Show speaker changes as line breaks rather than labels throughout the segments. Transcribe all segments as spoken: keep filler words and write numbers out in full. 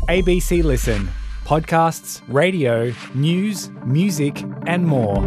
A B C Listen. Podcasts, radio, news, music and more.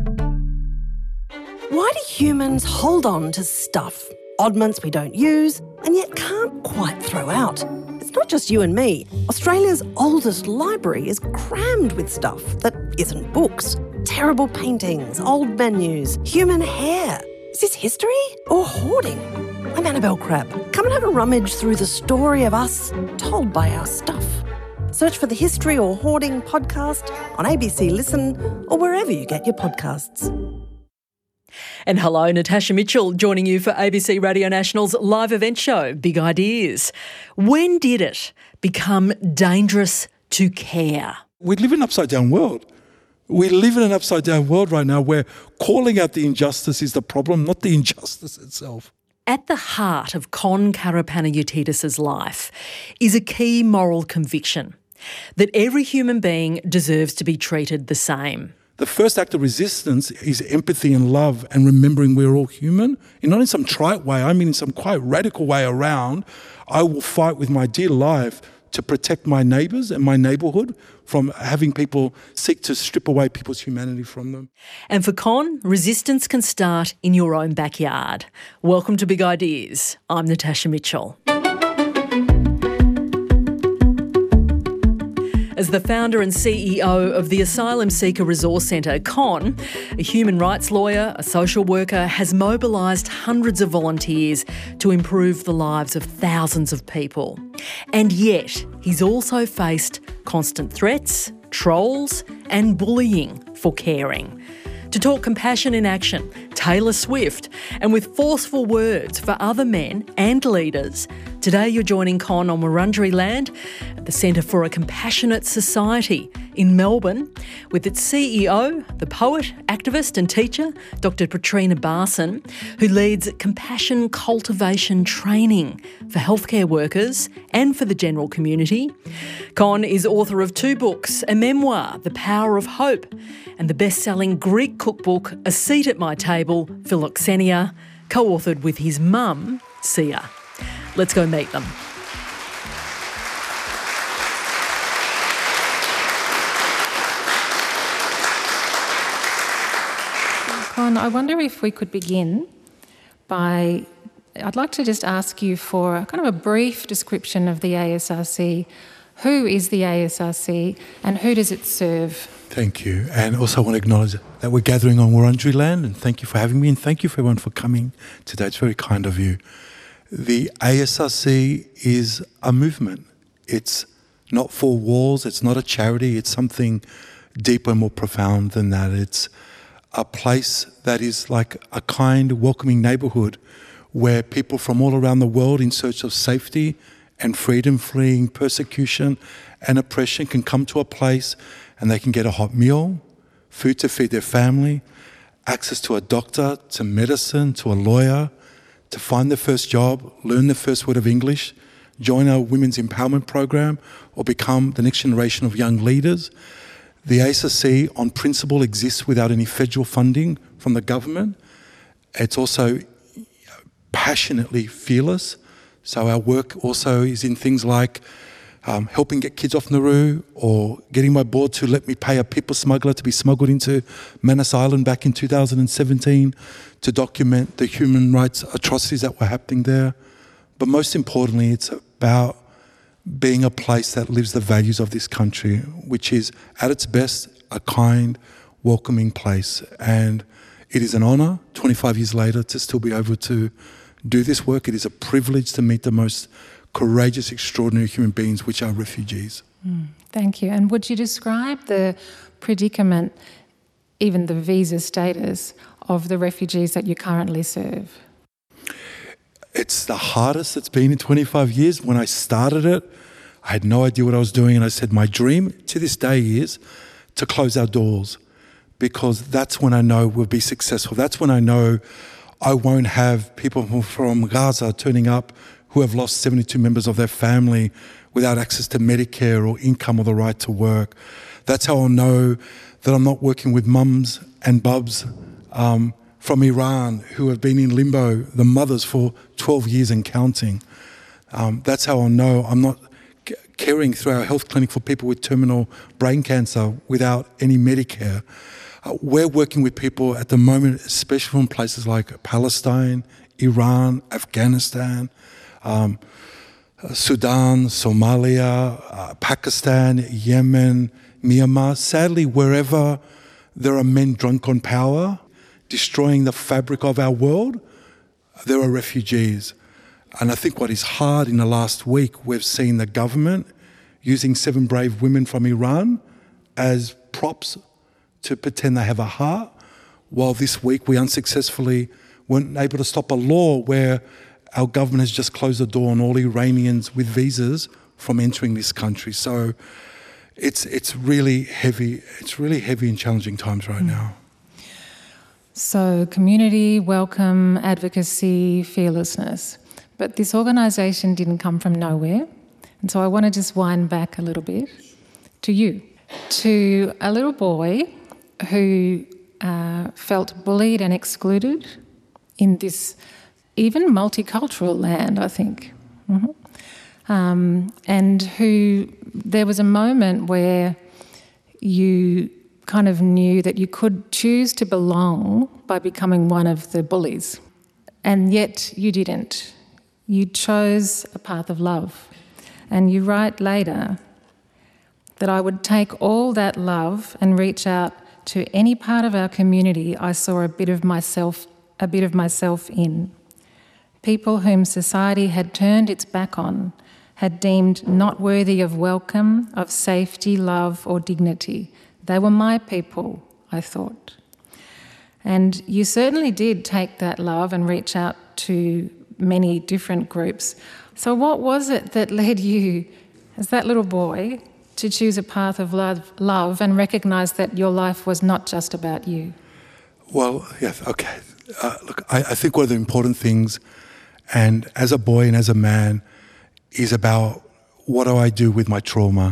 Why do humans hold on to stuff, oddments we don't use and yet can't quite throw out? It's not just you and me. Australia's oldest library is crammed with stuff that isn't books. Terrible paintings, old menus, human hair. Is this history or hoarding? I'm Annabelle Crabb. Come and have a rummage through the story of us told by our stuff. Search for the History or Hoarding podcast on A B C Listen or wherever you get your podcasts.
And hello, Natasha Mitchell joining you for A B C Radio National's live event show, Big Ideas. When did it become dangerous to care?
We live in an upside-down world. We live in an upside-down world right now where calling out the injustice is the problem, not the injustice itself.
At the heart of Con Karapanagiotidis' life is a key moral conviction that every human being deserves to be treated the same.
The first act of resistance is empathy and love and remembering we're all human. And not in some trite way, I mean in some quite radical way around. I will fight with my dear life to protect my neighbours and my neighbourhood from having people seek to strip away people's humanity from them.
And for Con, resistance can start in your own backyard. Welcome to Big Ideas. I'm Natasha Mitchell. As the founder and C E O of the Asylum Seeker Resource Centre, Con, a human rights lawyer, a social worker, has mobilised hundreds of volunteers to improve the lives of thousands of people. And yet, he's also faced constant threats, trolls and bullying for caring. To talk compassion in action, Taylor Swift, and with forceful words for other men and leaders, today you're joining Con on Wurundjeri land at the Centre for a Compassionate Society in Melbourne with its C E O, the poet, activist and teacher, Doctor Petrina Barson, who leads compassion cultivation training for healthcare workers and for the general community. Con is author of two books, a memoir, The Power of Hope, and the best-selling Greek cookbook, A Seat at My Table, Philoxenia, co-authored with his mum, Sia. Let's go meet them.
Con, I wonder if we could begin by, I'd like to just ask you for a kind of a brief description of the A S R C. Who is the A S R C and who does it serve?
Thank you. And also I want to acknowledge that we're gathering on Wurundjeri land, and thank you for having me and thank you for everyone for coming today. It's very kind of you. The A S R C is a movement. It's not four walls, it's not a charity, it's something deeper and more profound than that. It's a place that is like a kind, welcoming neighbourhood where people from all around the world in search of safety and freedom, fleeing persecution and oppression can come to a place and they can get a hot meal, food to feed their family, access to a doctor, to medicine, to a lawyer, to find their first job, learn the first word of English, join our women's empowerment program or become the next generation of young leaders. The A S R C on principle exists without any federal funding from the government. It's also passionately fearless. So our work also is in things like um, helping get kids off Nauru or getting my board to let me pay a people smuggler to be smuggled into Manus Island back in two thousand seventeen to document the human rights atrocities that were happening there. But most importantly, it's about being a place that lives the values of this country, which is at its best a kind, welcoming place. And it is an honour, twenty-five years later, to still be able to do this work. It is a privilege to meet the most courageous, extraordinary human beings, which are refugees.
Mm, thank you. And would you describe the predicament, even the visa status, of the refugees that you currently serve?
It's the hardest it's been in twenty-five years. When I started it, I had no idea what I was doing, and I said my dream to this day is to close our doors, because that's when I know we'll be successful. That's when I know I won't have people from Gaza turning up who have lost seventy-two members of their family without access to Medicare or income or the right to work. That's how I'll know that I'm not working with mums and bubs um, from Iran who have been in limbo, the mothers, for twelve years and counting. Um, that's how I'll know I'm not caring through our health clinic for people with terminal brain cancer without any Medicare. Uh, we're working with people at the moment, especially from places like Palestine, Iran, Afghanistan, um, Sudan, Somalia, uh, Pakistan, Yemen, Myanmar. Sadly, wherever there are men drunk on power, destroying the fabric of our world, there are refugees. And I think what is hard in the last week, we've seen the government using seven brave women from Iran as props to pretend they have a heart, while this week we unsuccessfully weren't able to stop a law where our government has just closed the door on all Iranians with visas from entering this country. So it's it's really heavy. It's really heavy and challenging times right mm. now.
So community, welcome, advocacy, fearlessness. But this organisation didn't come from nowhere. And so I want to just wind back a little bit to you, to a little boy who uh, felt bullied and excluded in this even multicultural land, I think. Mm-hmm. Um, and who there was a moment where you kind of knew that you could choose to belong by becoming one of the bullies. And yet you didn't. You chose a path of love. And you write later that I would take all that love and reach out to any part of our community I saw a bit of myself, a bit of myself in. People whom society had turned its back on, had deemed not worthy of welcome, of safety, love or dignity. They were my people, I thought. And you certainly did take that love and reach out to many different groups. So what was it that led you, as that little boy, to choose a path of love, love and recognise that your life was not just about you?
Well, yes, okay. Uh, look, I, I think one of the important things, and as a boy and as a man, is about what do I do with my trauma.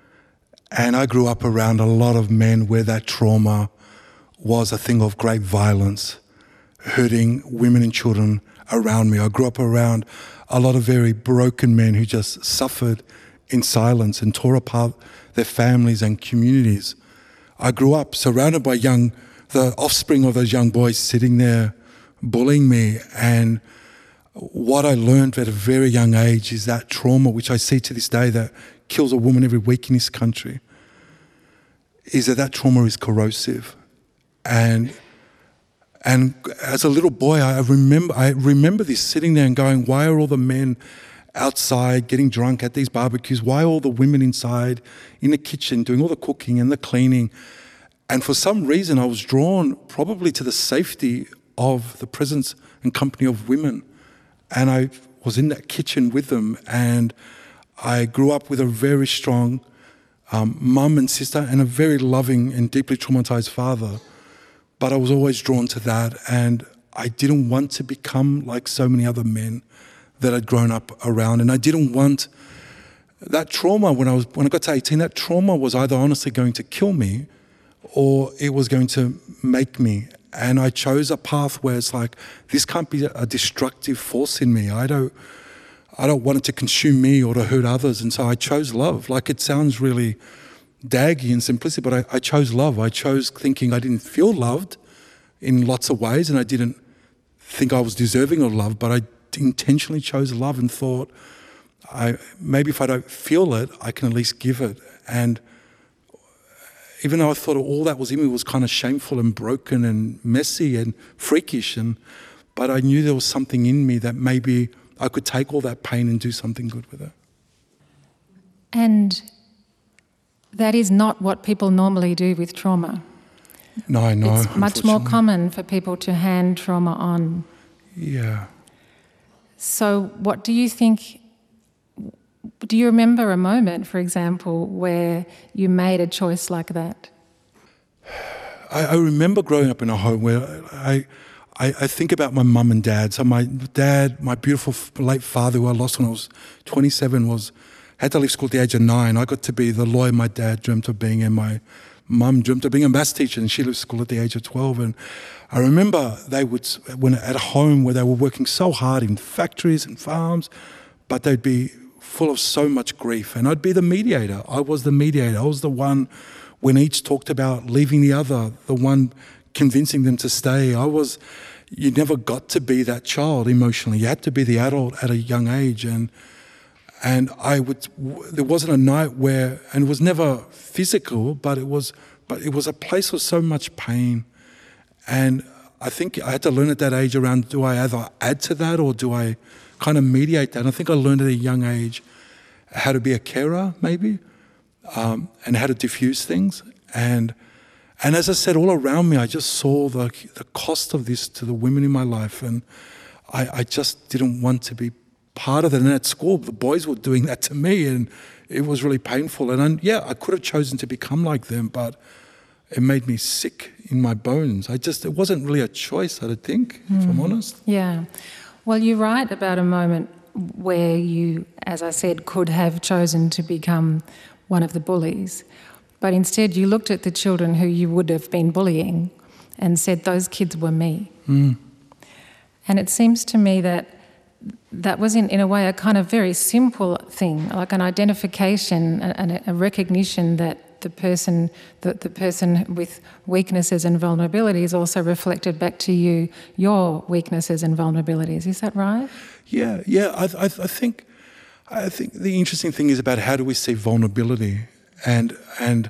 And I grew up around a lot of men where that trauma was a thing of great violence, hurting women and children around me. I grew up around a lot of very broken men who just suffered in silence and tore apart their families and communities. I grew up surrounded by young, the offspring of those young boys sitting there bullying me. And what I learned at a very young age is that trauma, which I see to this day that kills a woman every week in this country, is that that trauma is corrosive. And and as a little boy, I remember I remember this, sitting there and going, why are all the men outside getting drunk at these barbecues? Why are all the women inside in the kitchen doing all the cooking and the cleaning? And for some reason, I was drawn probably to the safety of the presence and company of women. And I was in that kitchen with them, and I grew up with a very strong um, mum and sister and a very loving and deeply traumatized father. But I was always drawn to that, and I didn't want to become like so many other men that I'd grown up around. And I didn't want that trauma when I was when I got to eighteen, that trauma was either honestly going to kill me or it was going to make me. And I chose a path where it's like, this can't be a destructive force in me. I don't I don't want it to consume me or to hurt others. And so I chose love. Like, it sounds really daggy and simplistic, but I, I chose love. I chose thinking I didn't feel loved in lots of ways, and I didn't think I was deserving of love, but I intentionally chose love and thought, I maybe if I don't feel it, I can at least give it. And even though I thought all that was in me was kind of shameful and broken and messy and freakish, and but I knew there was something in me that maybe I could take all that pain and do something good with it.
And that is not what people normally do with trauma.
No, no.
It's much more common for people to hand trauma on.
Yeah.
So what do you think, do you remember a moment, for example, where you made a choice like that?
I, I remember growing up in a home where I, I, I think about my mum and dad. So my dad, my beautiful late father, who I lost when I was twenty-seven, was had to leave school at the age of nine. I got to be the lawyer my dad dreamt of being, and my mum dreamt of being a maths teacher, and she left school at the age of twelve. And I remember they would, when at home where they were working so hard in factories and farms, but they'd be full of so much grief. And I'd be the mediator. I was the mediator. I was the one when each talked about leaving the other, the one convincing them to stay. I was, you never got to be that child emotionally. You had to be the adult at a young age. And and I would, there wasn't a night where, and it was never physical, but it was, but it was a place of so much pain. And I think I had to learn at that age around, do I either add to that or do I kind of mediate that? And I think I learned at a young age how to be a carer, maybe, um, and how to diffuse things. And and as I said, all around me, I just saw the the cost of this to the women in my life, and I, I just didn't want to be part of it. And at school, the boys were doing that to me, and it was really painful. And I, yeah, I could have chosen to become like them, but it made me sick in my bones. I just, it wasn't really a choice, I think, mm. if I'm honest.
Yeah. Well, you write about a moment where you, as I said, could have chosen to become one of the bullies, but instead you looked at the children who you would have been bullying and said, those kids were me.
Mm.
And it seems to me that that was in, in a way a kind of very simple thing, like an identification and a, a recognition that the person the, the person with weaknesses and vulnerabilities also reflected back to you your weaknesses and vulnerabilities. Is that right?
Yeah, yeah. I, I, I think I think the interesting thing is about how do we see vulnerability, and and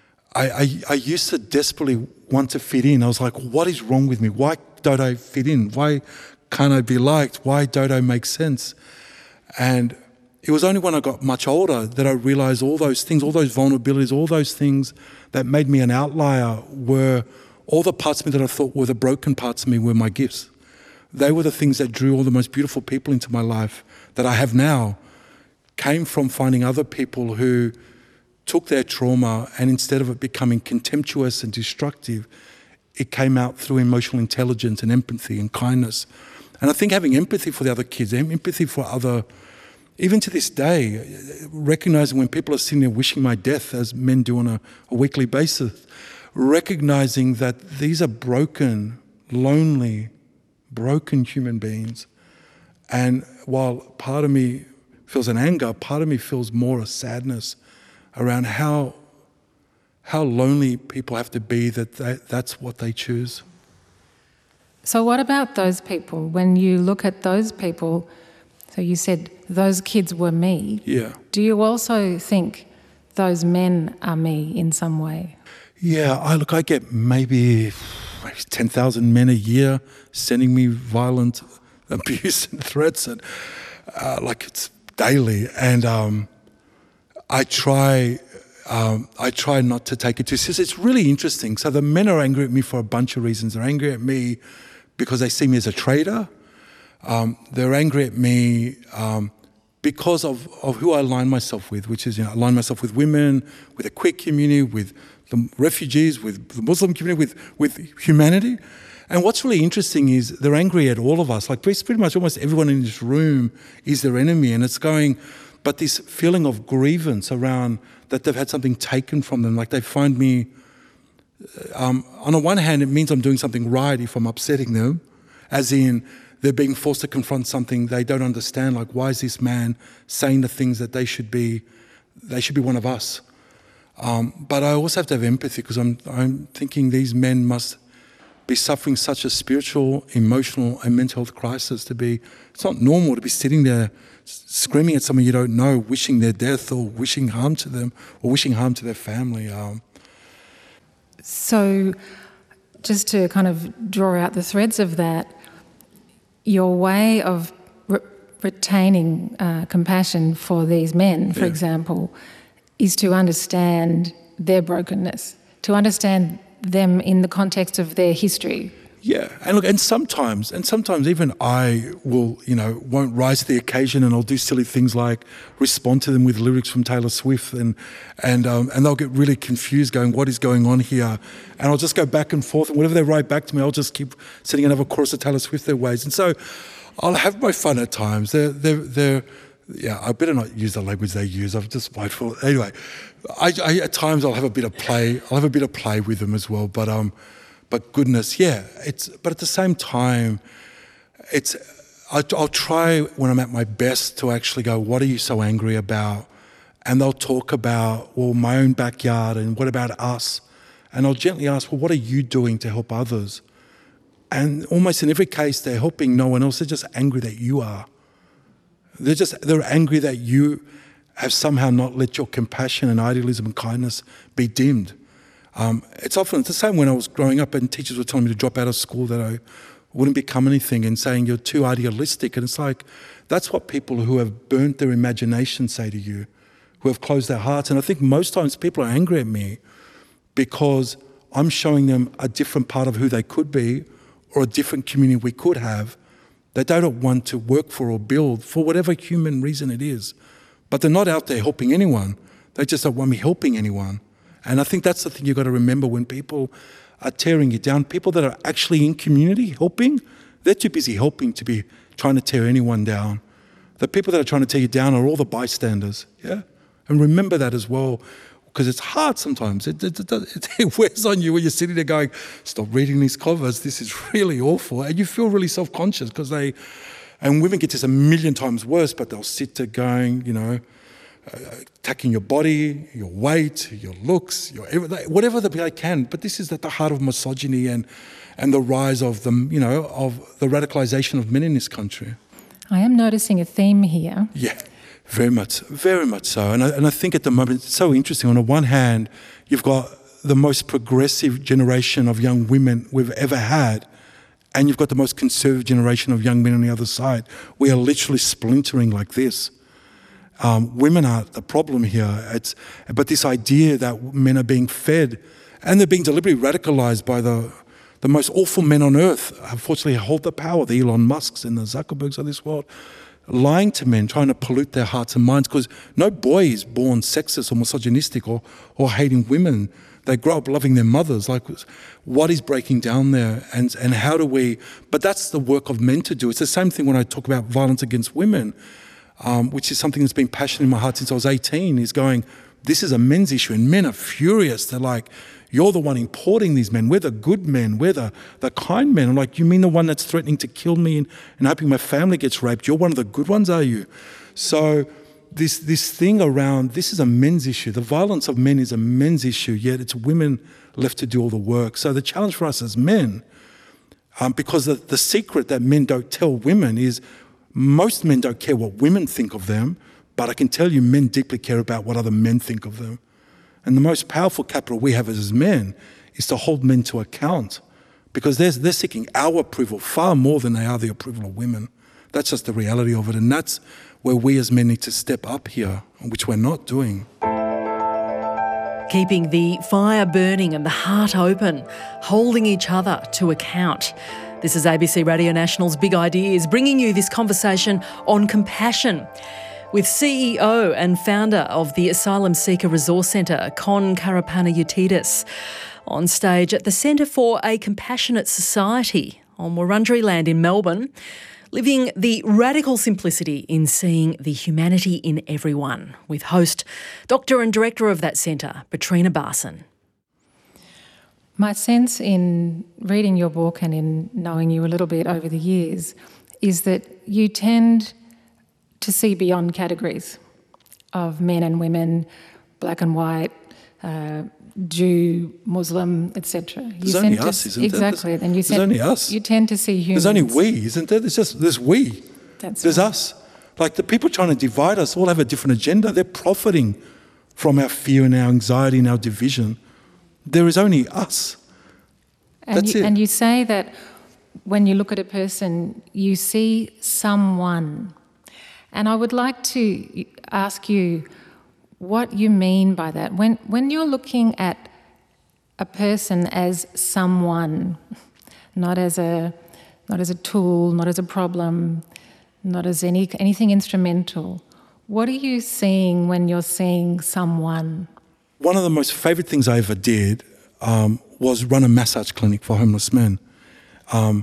I, I I used to desperately want to fit in. I was like, what is wrong with me? Why don't I fit in? Why can't I be liked? Why don't I make sense? And it was only when I got much older that I realised all those things, all those vulnerabilities, all those things that made me an outlier were all the parts of me that I thought were the broken parts of me were my gifts. They were the things that drew all the most beautiful people into my life that I have now, came from finding other people who took their trauma and instead of it becoming contemptuous and destructive, it came out through emotional intelligence and empathy and kindness. And I think having empathy for the other kids, empathy for other, even to this day, recognizing when people are sitting there wishing my death, as men do on a, a weekly basis, recognizing that these are broken, lonely, broken human beings. And while part of me feels an anger, part of me feels more a sadness around how how lonely people have to be that they, that's what they choose.
So what about those people? When you look at those people, so you said those kids were me.
Yeah.
Do you also think those men are me in some way?
Yeah, I look, I get maybe, maybe ten thousand men a year sending me violent abuse and threats, and uh, like it's daily. And um, I try... Um, I try not to take it too seriously. It's really interesting. So the men are angry at me for a bunch of reasons. They're angry at me because they see me as a traitor. Um, they're angry at me um, because of, of who I align myself with, which is, you know, I align myself with women, with the queer community, with the refugees, with the Muslim community, with, with humanity. And what's really interesting is they're angry at all of us. Like pretty much almost everyone in this room is their enemy. And it's going, but this feeling of grievance around that they've had something taken from them. Like they find me, um, on the one hand, it means I'm doing something right if I'm upsetting them, as in they're being forced to confront something they don't understand. Like, why is this man saying the things that they should be, they should be one of us? Um, but I also have to have empathy because I'm, I'm thinking these men must be suffering such a spiritual, emotional and mental health crisis to be, it's not normal to be sitting there screaming at someone you don't know, wishing their death or wishing harm to them or wishing harm to their family. Um,
so just to kind of draw out the threads of that, your way of re- retaining uh, compassion for these men, for yeah. example, is to understand their brokenness, to understand them in the context of their history.
Yeah, and look, and sometimes, and sometimes even I will, you know, won't rise to the occasion, and I'll do silly things like respond to them with lyrics from Taylor Swift, and and um, and they'll get really confused, going, "What is going on here?" And I'll just go back and forth, and whatever they write back to me, I'll just keep sending another chorus of Taylor Swift their ways, and so I'll have my fun at times. They're they're they're. Yeah, I better not use the language they use. I'm just mindful. Anyway, I, I, at times I'll have a bit of play. I'll have a bit of play with them as well. But um, but goodness, yeah. It's but at the same time, it's I, I'll try when I'm at my best to actually go, what are you so angry about? And they'll talk about, well, my own backyard and what about us? And I'll gently ask, well, what are you doing to help others? And almost in every case, they're helping no one else. They're just angry that you are. They're just, they're angry that you have somehow not let your compassion and idealism and kindness be dimmed. Um, it's often it's the same when I was growing up and teachers were telling me to drop out of school, that I wouldn't become anything, and saying you're too idealistic. And it's like, that's what people who have burnt their imagination say to you, who have closed their hearts. And I think most times people are angry at me because I'm showing them a different part of who they could be, or a different community we could have, that they don't want to work for or build for whatever human reason it is. But they're not out there helping anyone. They just don't want me helping anyone. And I think that's the thing you've got to remember when people are tearing you down. People that are actually in community helping, they're too busy helping to be trying to tear anyone down. The people that are trying to tear you down are all the bystanders, yeah? And remember that as well, because it's hard sometimes. It, it, it, it wears on you when you're sitting there going, stop reading these covers, this is really awful. And you feel really self-conscious because they, and women get this a million times worse, but they'll sit there going, you know, uh, attacking your body, your weight, your looks, your whatever they can. But this is at the heart of misogyny and, and the rise of the, you know, of the radicalisation of men in this country.
I am noticing a theme here.
Yeah. Very much, very much so. And I, and I think at the moment it's so interesting. On the one hand, you've got the most progressive generation of young women we've ever had, and you've got the most conservative generation of young men on the other side. We are literally splintering like this. Um, women are the problem here. It's, but this idea that men are being fed, and they're being deliberately radicalised by the, the most awful men on earth, unfortunately hold the power, the Elon Musks and the Zuckerbergs of this world, lying to men, trying to pollute their hearts and minds, because no boy is born sexist or misogynistic or, or hating women. They grow up loving their mothers. Like, what is breaking down there, and, and how do we... But that's the work of men to do. It's the same thing when I talk about violence against women, um, which is something that's been passionate in my heart since I was eighteen, is going, this is a men's issue, and men are furious. They're like, you're the one importing these men. We're the good men. We're the, the kind men. I'm like, you mean the one that's threatening to kill me and, and hoping my family gets raped? You're one of the good ones, are you? So this this thing around, this is a men's issue. The violence of men is a men's issue, yet it's women left to do all the work. So the challenge for us as men, um, because the, the secret that men don't tell women is most men don't care what women think of them, but I can tell you men deeply care about what other men think of them. And the most powerful capital we have as men is to hold men to account, because they're, they're seeking our approval far more than they are the approval of women. That's just the reality of it. And that's where we as men need to step up here, which we're not doing.
Keeping the fire burning and the heart open, holding each other to account. This is A B C Radio National's Big Ideas, bringing you this conversation on compassion with C E O and founder of the Asylum Seeker Resource Centre, Con Karapanayutidis, on stage at the Centre for a Compassionate Society on Wurundjeri land in Melbourne, living the radical simplicity in seeing the humanity in everyone, with host, Doctor and Director of that centre, Petrina Barson.
My sense in reading your book and in knowing you a little bit over the years is that you tend to see beyond categories of men and women, black and white, uh, Jew, Muslim, et cetera.
There's only us, isn't
exactly.
there?
Exactly. And you
There's only us.
You tend to see humans.
There's only we, isn't there? There's just there's we.
That's
there's
right.
us. Like the people trying to divide us all have a different agenda. They're profiting from our fear and our anxiety and our division. There is only us.
And
That's
you,
it.
And you say that when you look at a person, you see someone. And I would like to ask you what you mean by that. When when you're looking at a person as someone, not as a not as a tool, not as a problem, not as any anything instrumental, what are you seeing when you're seeing someone?
One of the most favourite things I ever did um, was run a massage clinic for homeless men. Um,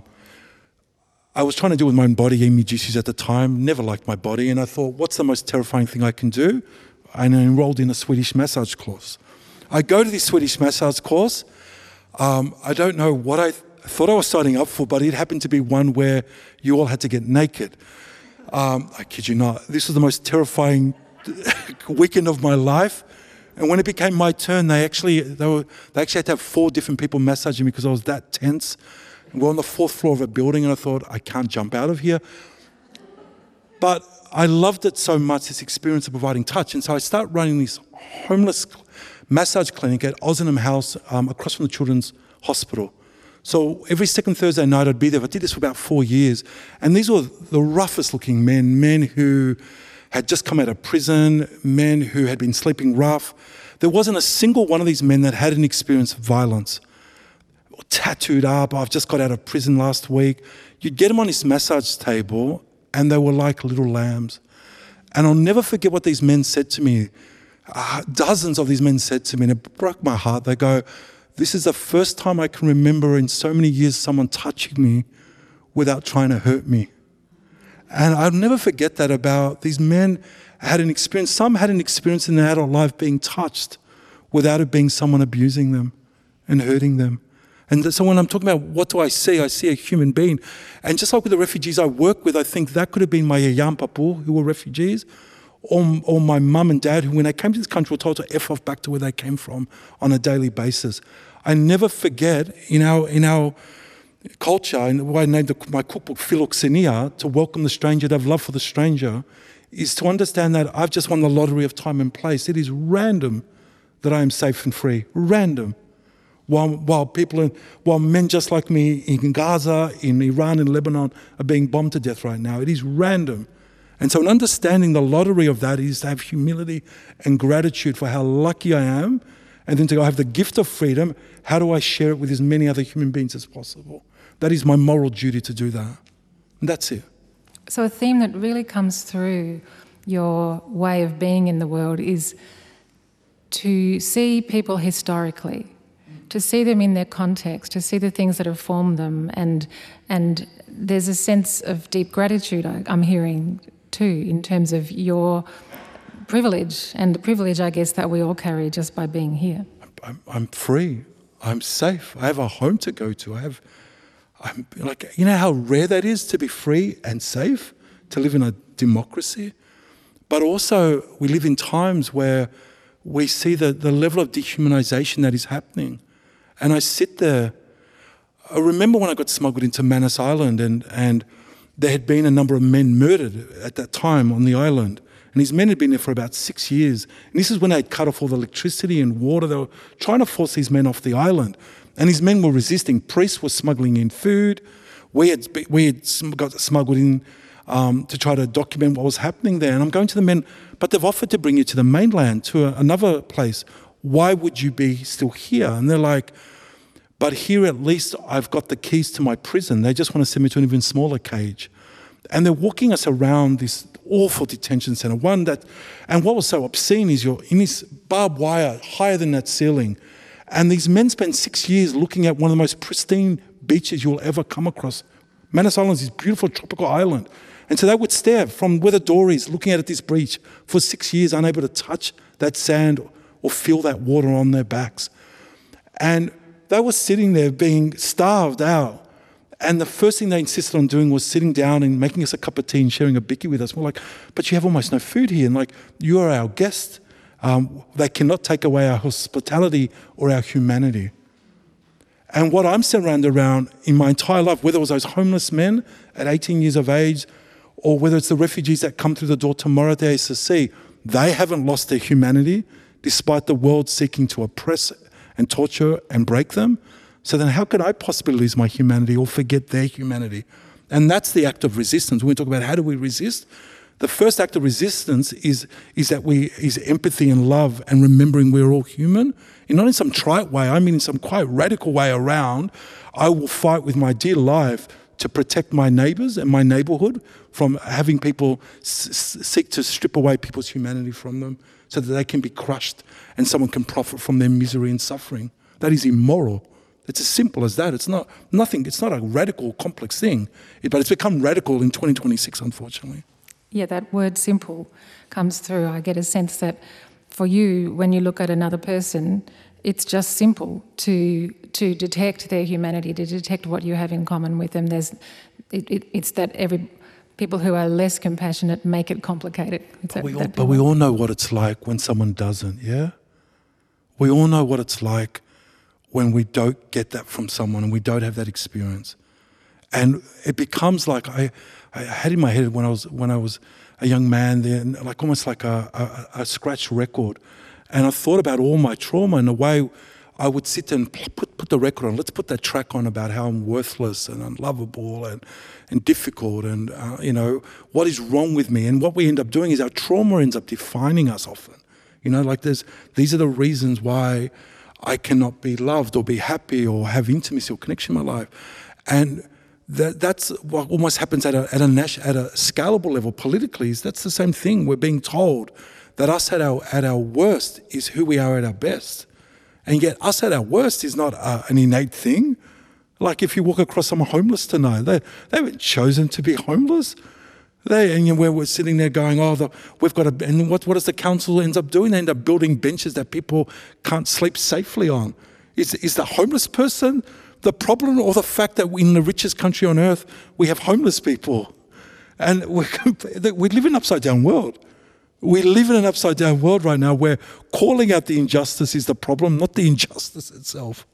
I was trying to deal with my own body image issues at the time, never liked my body, and I thought, what's the most terrifying thing I can do? And I enrolled in a Swedish massage course. I go to this Swedish massage course. Um, I don't know what I I thought I was signing up for, but it happened to be one where you all had to get naked. Um, I kid you not. This was the most terrifying weekend of my life. And when it became my turn, they actually they, were, they actually had to have four different people massaging me because I was that tense. And we're on the fourth floor of a building, and I thought, I can't jump out of here. But I loved it so much, this experience of providing touch. And so I started running this homeless massage clinic at Ozenham House um, across from the Children's Hospital. So every second Thursday night I'd be there. I did this for about four years. And these were the roughest looking men, men who had just come out of prison, men who had been sleeping rough. There wasn't a single one of these men that had an experience of violence. Or tattooed up, I've just got out of prison last week. You'd get them on this massage table and they were like little lambs. And I'll never forget what these men said to me. Uh, dozens of these men said to me, and it broke my heart. They go, this is the first time I can remember in so many years someone touching me without trying to hurt me. And I'll never forget that about these men had an experience. Some had an experience in their adult life being touched without it being someone abusing them and hurting them. And so when I'm talking about what do I see, I see a human being. And just like with the refugees I work with, I think that could have been my yaya papu who were refugees, or, or my mum and dad who, when they came to this country, were told to F off back to where they came from on a daily basis. I never forget in our in our culture, and the way I named the, my cookbook Philoxenia, to welcome the stranger, to have love for the stranger, is to understand that I've just won the lottery of time and place. It is random that I am safe and free. Random. While while people, in, while men just like me in Gaza, in Iran, in Lebanon are being bombed to death right now. It is random. And so in understanding the lottery of that is to have humility and gratitude for how lucky I am, and then to go have the gift of freedom. How do I share it with as many other human beings as possible? That is my moral duty to do that. And that's it.
So a theme that really comes through your way of being in the world is to see people historically, to see them in their context, to see the things that have formed them. And and there's a sense of deep gratitude I'm hearing too in terms of your privilege, and the privilege, I guess, that we all carry just by being here.
I'm, I'm free. I'm safe. I have a home to go to. I have, I'm like, you know how rare that is to be free and safe, to live in a democracy. But also we live in times where we see the, the level of dehumanization that is happening. And I sit there. I remember when I got smuggled into Manus Island, and, and there had been a number of men murdered at that time on the island. And these men had been there for about six years. And this is when they had cut off all the electricity and water. They were trying to force these men off the island. And these men were resisting. Priests were smuggling in food. We had, we had got smuggled in um, to try to document what was happening there. And I'm going to the men, but they've offered to bring you to the mainland, to a, another place. Why would you be still here? And they're like, but here at least I've got the keys to my prison. They just want to send me to an even smaller cage. And they're walking us around this awful detention centre. One that, and what was so obscene is you're in this barbed wire higher than that ceiling. And these men spend six years looking at one of the most pristine beaches you'll ever come across. Manus Island is this beautiful tropical island. And so they would stare from where the door is, looking at this beach for six years, unable to touch that sand or feel that water on their backs. And they were sitting there being starved out. And the first thing they insisted on doing was sitting down and making us a cup of tea and sharing a bicky with us. We're like, but you have almost no food here. And like, you are our guest. Um, they cannot take away our hospitality or our humanity. And what I'm surrounded around in my entire life, whether it was those homeless men at eighteen years of age, or whether it's the refugees that come through the door tomorrow at the A S R C, they haven't lost their humanity despite the world seeking to oppress and torture and break them. So then how could I possibly lose my humanity or forget their humanity? And that's the act of resistance. When we talk about how do we resist, the first act of resistance is, is that we is empathy and love and remembering we're all human. And not in some trite way, I mean in some quite radical way around, I will fight with my dear life to protect my neighbours and my neighbourhood from having people s- seek to strip away people's humanity from them so that they can be crushed and someone can profit from their misery and suffering. That is immoral. It's as simple as that. It's not nothing. It's not a radical, complex thing, but it's become radical in twenty twenty-six, unfortunately.
Yeah, that word simple comes through. I get a sense that for you, when you look at another person, it's just simple to to detect their humanity, to detect what you have in common with them. There's, it, it, it's that every people who are less compassionate make it complicated. It's
But,
that,
we all,
that
but we all know what it's like when someone doesn't, yeah? We all know what it's like when we don't get that from someone and we don't have that experience. And it becomes like, I, I had in my head when I was when I was a young man there, like almost like a, a, a scratch record. And I thought about all my trauma and the way I would sit and put, put the record on. Let's put that track on about how I'm worthless and unlovable and, and difficult and, uh, you know, what is wrong with me. And what we end up doing is our trauma ends up defining us often. You know, like there's, these are the reasons why I cannot be loved or be happy or have intimacy or connection in my life. And that, that's what almost happens at a, at a at a scalable level politically. Is that's the same thing. We're being told that us at our at our worst is who we are at our best. And yet us at our worst is not uh, an innate thing. Like if you walk across someone homeless tonight, they, they haven't chosen to be homeless. They, and you know, we're sitting there going, oh, the, we've got to, and what, what does the council ends up doing? They end up building benches that people can't sleep safely on. Is, is the homeless person the problem, or the fact that in the richest country on earth, we have homeless people? And we're, we live in an upside down world. We live in an upside down world right now where calling out the injustice is the problem, not the injustice itself.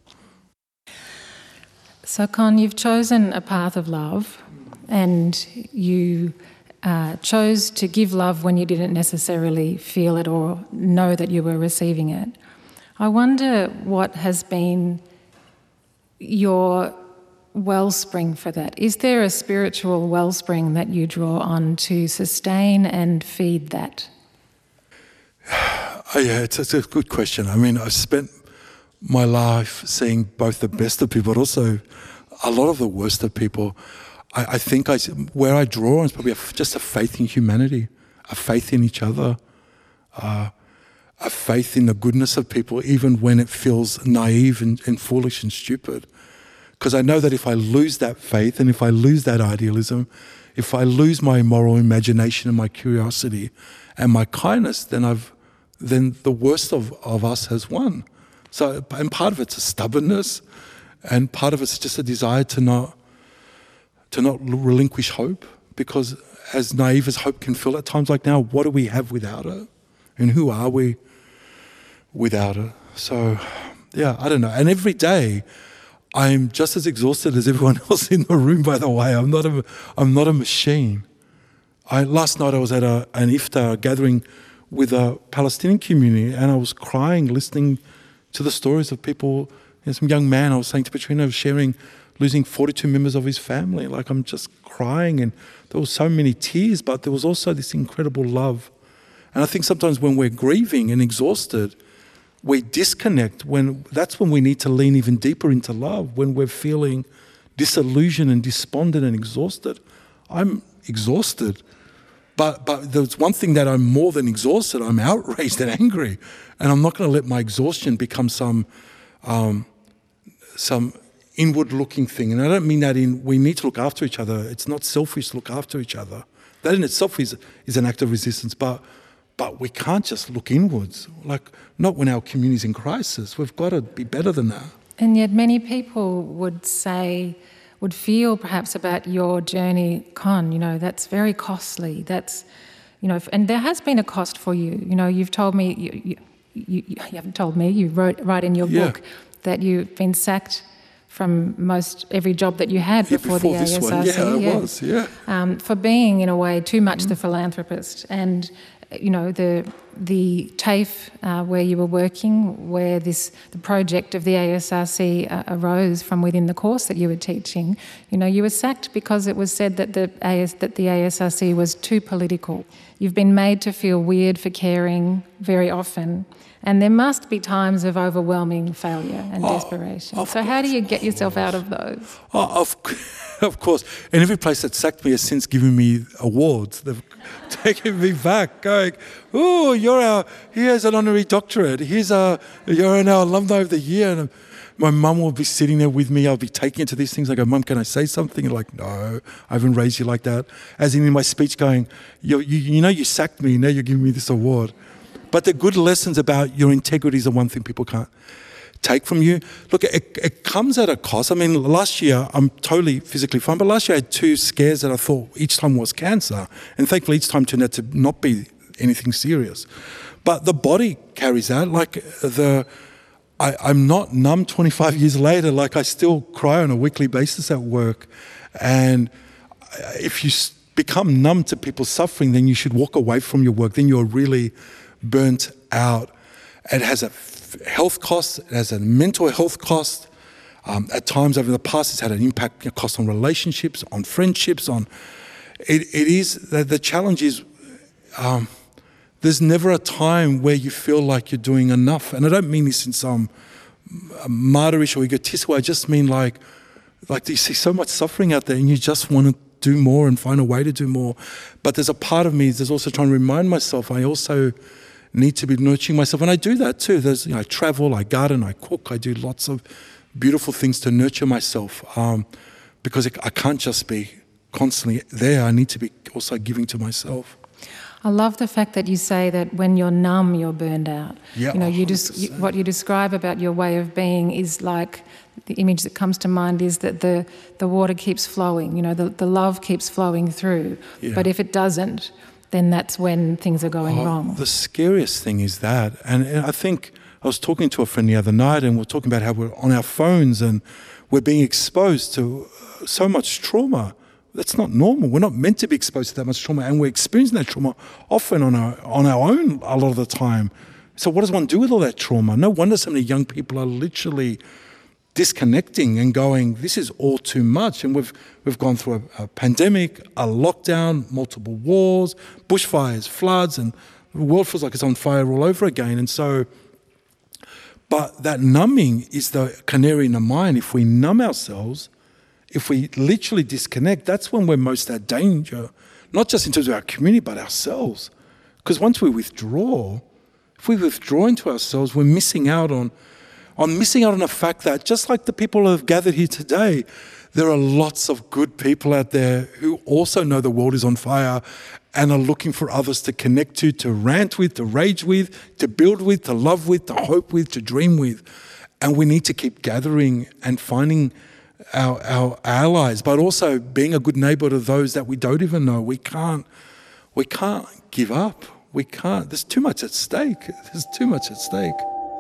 So, Con, you've chosen a path of love, and you uh, chose to give love when you didn't necessarily feel it or know that you were receiving it. I wonder what has been your wellspring for that. Is there a spiritual wellspring that you draw on to sustain and feed that?
Oh, yeah, it's, it's a good question. I mean, I've spent my life seeing both the best of people, but also a lot of the worst of people. I, I think I, where I draw on is probably a, just a faith in humanity, a faith in each other, uh, a faith in the goodness of people, even when it feels naive and, and foolish and stupid. Because I know that if I lose that faith and if I lose that idealism, if I lose my moral imagination and my curiosity and my kindness, then I've then the worst of, of us has won. So, and part of it's a stubbornness, and part of it's just a desire to not to not relinquish hope. Because as naive as hope can feel at times like now, what do we have without it? And who are we without it? So, yeah, I don't know. And every day, I'm just as exhausted as everyone else in the room, by the way. I'm not a, I'm not a machine. I, last night I was at a, an iftar gathering with a Palestinian community, and I was crying listening to the stories of people. You know, some young man, I was saying to Petrina, was sharing losing forty-two members of his family. Like, I'm just crying, and there was so many tears, but there was also this incredible love. And I think sometimes when we're grieving and exhausted, we disconnect. When that's when we need to lean even deeper into love, when we're feeling disillusioned and despondent and exhausted. I'm exhausted, but but there's one thing that I'm more than exhausted. I'm outraged and angry, and I'm not going to let my exhaustion become some um, some inward-looking thing. And I don't mean that in we need to look after each other. It's not selfish to look after each other. That in itself is is an act of resistance, but. But we can't just look inwards, like not when our community's in crisis. We've got to be better than that.
And yet many people would say, would feel perhaps about your journey, Con, you know, that's very costly. That's, you know, and there has been a cost for you. You know, you've told me, you, you, you, you haven't told me, you wrote right in your
yeah.
book that you've been sacked from most every job that you had
yeah,
before,
before
the
this
A S R C.
One. Yeah,
yeah.
I was, yeah.
Um, for being, in a way, too much
mm-hmm.
the philanthropist. And you know, the the TAFE uh, where you were working, where this the project of the A S R C uh, arose from within the course that you were teaching, you know, you were sacked because it was said that the A S, that the A S R C was too political. You've been made to feel weird for caring very often, and there must be times of overwhelming failure and
oh,
desperation. So how do you get yourself out of those?
Oh, of, of course. And every place that sacked me has since given me awards. They've taken me back, going, oh, you're our, here's an honorary doctorate. Here's a, you're an our alumni of the year. And my mum will be sitting there with me. I'll be taking it to these things. I go, Mum, can I say something? And like, no, I haven't raised you like that. As in, in my speech going, you, you, you know you sacked me, now you're giving me this award. But the good lessons about your integrity is the one thing people can't take from you. Look, it, it comes at a cost. I mean, last year, I'm totally physically fine, but last year I had two scares that I thought each time was cancer. And thankfully each time turned out to not be anything serious. But the body carries that. Like the, I, I'm not numb twenty-five years later. Like I still cry on a weekly basis at work. And if you become numb to people's suffering, then you should walk away from your work. Then you're really burnt out. It has a health cost, it has a mental health cost. Um, at times over the past, it's had an impact, a cost on relationships, on friendships, on... It, it is, the, the challenge is, um, there's never a time where you feel like you're doing enough. And I don't mean this in some martyrish or egotistical way. I just mean like, like you see so much suffering out there and you just want to do more and find a way to do more. But there's a part of me that's also trying to remind myself, I also need to be nurturing myself. And I do that too. There's, you know, I travel, I garden, I cook, I do lots of beautiful things to nurture myself um, because it, I can't just be constantly there. I need to be also giving to myself.
I love the fact that you say that when you're numb, you're burned out.
Yeah,
you know, you just you, what you describe about your way of being is like the image that comes to mind is that the the water keeps flowing. You know, the the love keeps flowing through.
Yeah.
But if it doesn't, then that's when things are going
oh,
wrong.
The scariest thing is that, and, and I think I was talking to a friend the other night, and we're talking about how we're on our phones and we're being exposed to so much trauma. That's not normal. We're not meant to be exposed to that much trauma, and we're experiencing that trauma often on our on our own a lot of the time. So what does one do with all that trauma? No wonder so many young people are literally disconnecting and going, this is all too much. And we've we've gone through a, a pandemic, a lockdown, multiple wars, bushfires, floods, and the world feels like it's on fire all over again. And so, but that numbing is the canary in the mine. If we numb ourselves, if we literally disconnect, that's when we're most at danger, not just in terms of our community, but ourselves. Because once we withdraw, if we withdraw into ourselves, we're missing out on I'm missing out on the fact that just like the people who have gathered here today, there are lots of good people out there who also know the world is on fire and are looking for others to connect to, to rant with, to rage with, to build with, to love with, to hope with, to dream with. And we need to keep gathering and finding our, our allies, but also being a good neighbor to those that we don't even know. We can't, we can't give up. We can't. There's too much at stake. There's too much at stake.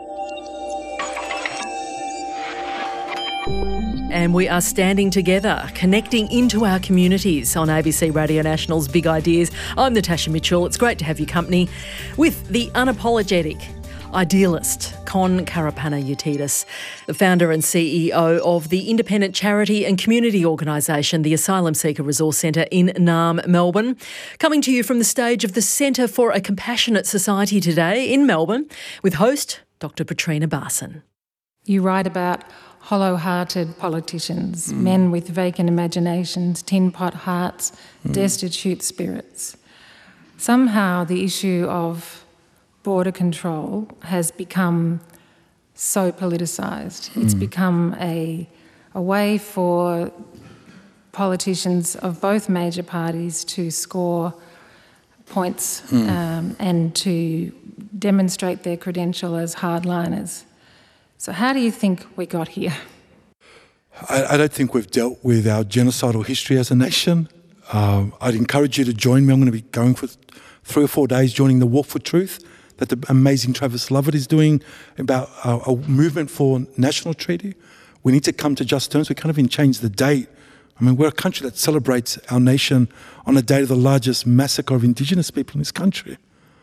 And we are standing together, connecting into our communities on A B C Radio National's Big Ideas. I'm Natasha Mitchell. It's great to have your company with the unapologetic idealist, Con Karapanagiotidis, the founder and C E O of the independent charity and community organisation, the Asylum Seeker Resource Centre in Naarm, Melbourne. Coming to you from the stage of the Centre for a Compassionate Society today in Melbourne with host Doctor Petrina Barson.
You write about hollow-hearted politicians, mm. men with vacant imaginations, tin-pot hearts, mm. destitute spirits. Somehow the issue of border control has become so politicised. Mm. It's become a, a way for politicians of both major parties to score points mm. um, and to demonstrate their credential as hardliners. So how do you think we got here?
I, I don't think we've dealt with our genocidal history as a nation. Um, I'd encourage you to join me. I'm going to be going for three or four days joining the Walk for Truth that the amazing Travis Lovett is doing about a, a movement for national treaty. We need to come to just terms. We can't even change the date. I mean, we're a country that celebrates our nation on the date of the largest massacre of Indigenous people in this country.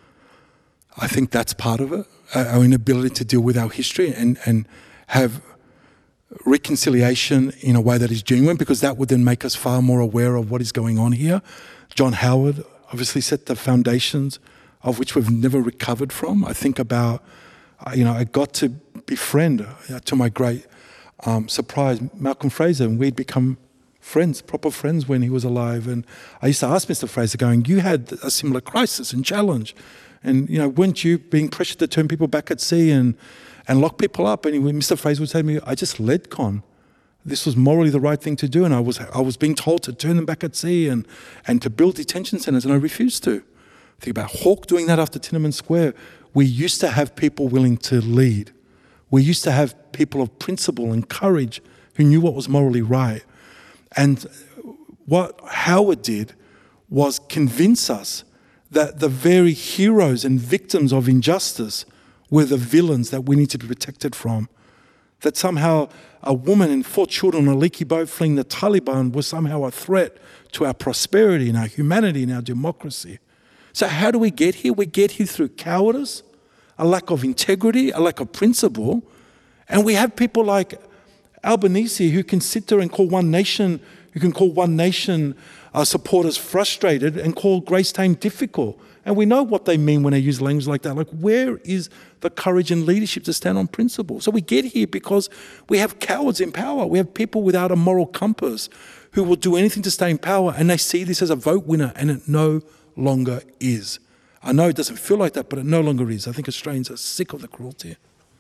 I think that's part of it, our inability to deal with our history and, and have reconciliation in a way that is genuine, because that would then make us far more aware of what is going on here. John Howard obviously set the foundations of which we've never recovered from. I think about, you know, I got to befriend, uh, to my great um, surprise, Malcolm Fraser, and we'd become friends, proper friends when he was alive. And I used to ask Mister Fraser, going, you had a similar crisis and challenge. And, you know, weren't you being pressured to turn people back at sea and, and lock people up? And he, Mister Fraser would say to me, I just led, Con. This was morally the right thing to do. And I was I was being told to turn them back at sea and, and to build detention centres, and I refused to. Think about Hawke doing that after Tiananmen Square. we used to have people willing to lead. We used to have people of principle and courage who knew what was morally right. And what Howard did was convince us that the very heroes and victims of injustice were the villains that we need to be protected from. That somehow a woman and four children on a leaky boat fleeing the Taliban was somehow a threat to our prosperity and our humanity and our democracy. So how do we get here? We get here through cowardice, a lack of integrity, a lack of principle. And we have people like Albanese who can sit there and call One Nation, who can call One Nation uh, supporters frustrated and call Gracetime difficult. And we know what they mean when they use language like that. Like, where is the courage and leadership to stand on principle? So we get here because we have cowards in power. We have people without a moral compass who will do anything to stay in power, and they see this as a vote winner, and it no longer is. I know it doesn't feel like that, but it no longer is. I think Australians are sick of the cruelty.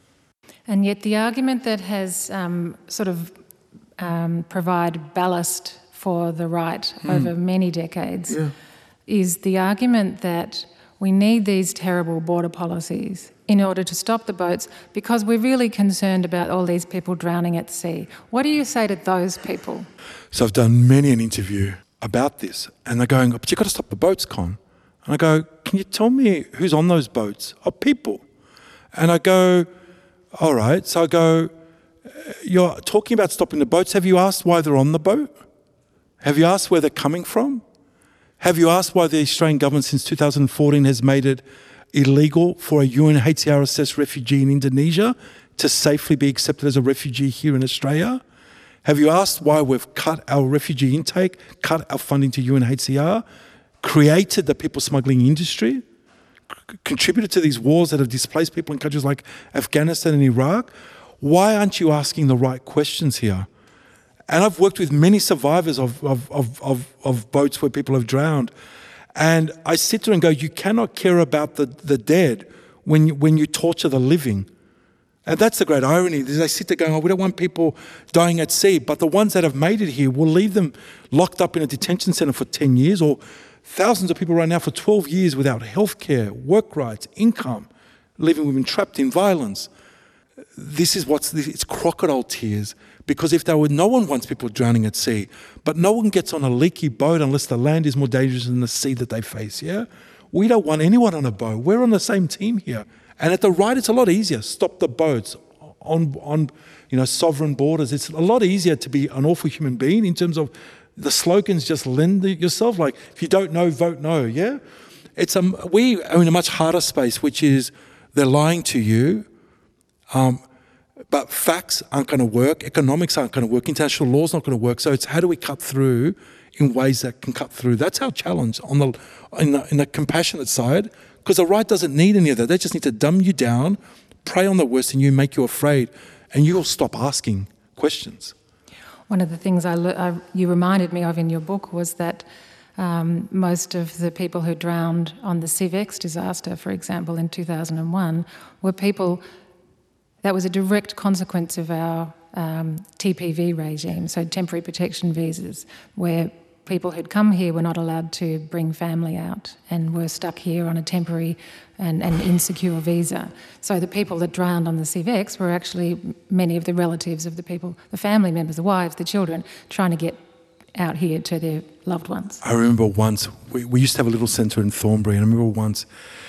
And yet the argument that has um, sort of um, provided ballast for the right mm. over many decades yeah. is the argument that we need these terrible border policies in order to stop the boats because we're really concerned about all these people drowning at sea. What do you say to those people?
So I've done many an interview about this, and they're going, but you've got to stop the boats, Con. And I go, can you tell me who's on those boats? Oh, people. And I go, all right. So I go, you're talking about stopping the boats. Have you asked why they're on the boat? Have you asked where they're coming from? Have you asked why the Australian government since two thousand fourteen has made it illegal for a U N H C R-assessed refugee in Indonesia to safely be accepted as a refugee here in Australia? Have you asked why we've cut our refugee intake, cut our funding to U N H C R, created the people smuggling industry, c- contributed to these wars that have displaced people in countries like Afghanistan and Iraq? Why aren't you asking the right questions here? And I've worked with many survivors of, of, of, of, of boats where people have drowned. And I sit there and go, you cannot care about the, the dead when you, when you torture the living. And that's the great irony. They sit there going, oh, we don't want people dying at sea. But the ones that have made it here, we'll leave them locked up in a detention centre for ten years, or thousands of people right now for twelve years without health care, work rights, income, leaving women trapped in violence. This is what's, it's crocodile tears. Because if there were, no one wants people drowning at sea, but no one gets on a leaky boat unless the land is more dangerous than the sea that they face, yeah? We don't want anyone on a boat. We're on the same team here. And at the right, it's a lot easier. Stop the boats on, on you know, sovereign borders. It's a lot easier to be an awful human being in terms of the slogans just lend yourself. Like, if you don't know, vote no, yeah? It's um, we are in a much harder space, which is they're lying to you. Um, But facts aren't going to work, economics aren't going to work, international law's not going to work. So it's how do we cut through in ways that can cut through? That's our challenge on the in the, in the compassionate side, because the right doesn't need any of that. They just need to dumb you down, prey on the worst in you, make you afraid, and you will stop asking questions.
One of the things I, I, you reminded me of in your book was that um, most of the people who drowned on the Civex disaster, for example, in two thousand one, were people. That was a direct consequence of our um, T P V regime, so temporary protection visas, where people who'd come here were not allowed to bring family out and were stuck here on a temporary and, and insecure visa. So the people that drowned on the Civex were actually many of the relatives of the people, the family members, the wives, the children, trying to get out here to their loved ones.
I remember once, we, we used to have a little centre in Thornbury, and I remember once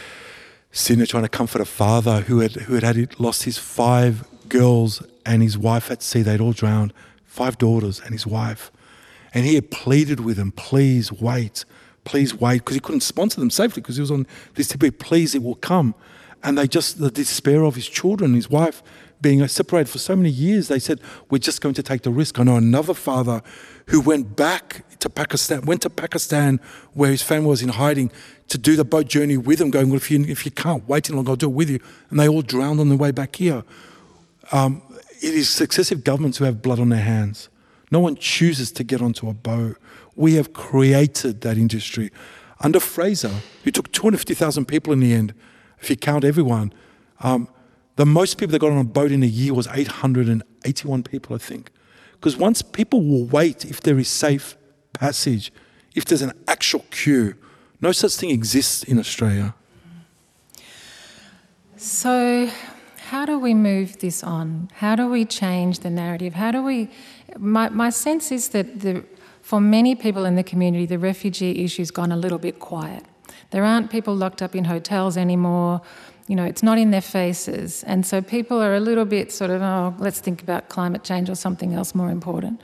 sitting there trying to comfort a father who had who had, had lost his five girls and his wife at sea. They'd all drowned, five daughters and his wife. And he had pleaded with them, please wait, please wait, because he couldn't sponsor them safely because he was on this T P V, please, it will come. And they just, the despair of his children, his wife, being separated for so many years, they said, we're just going to take the risk. I know another father who went back to Pakistan, went to Pakistan where his family was in hiding to do the boat journey with him, going, well, if you, if you can't wait any longer, I'll do it with you. And they all drowned on their way back here. Um, it is successive governments who have blood on their hands. No one chooses to get onto a boat. We have created that industry. Under Fraser, who took two hundred fifty thousand people in the end, if you count everyone, um, the most people that got on a boat in a year was eight hundred eighty-one people, I think. Because once people will wait if there is safe passage, if there's an actual queue. No such thing exists in Australia.
So how do we move this on? How do we change the narrative? How do we... My, my sense is that the, for many people in the community, the refugee issue's gone a little bit quiet. There aren't people locked up in hotels anymore. You know, it's not in their faces. And so people are a little bit sort of, oh, let's think about climate change or something else more important.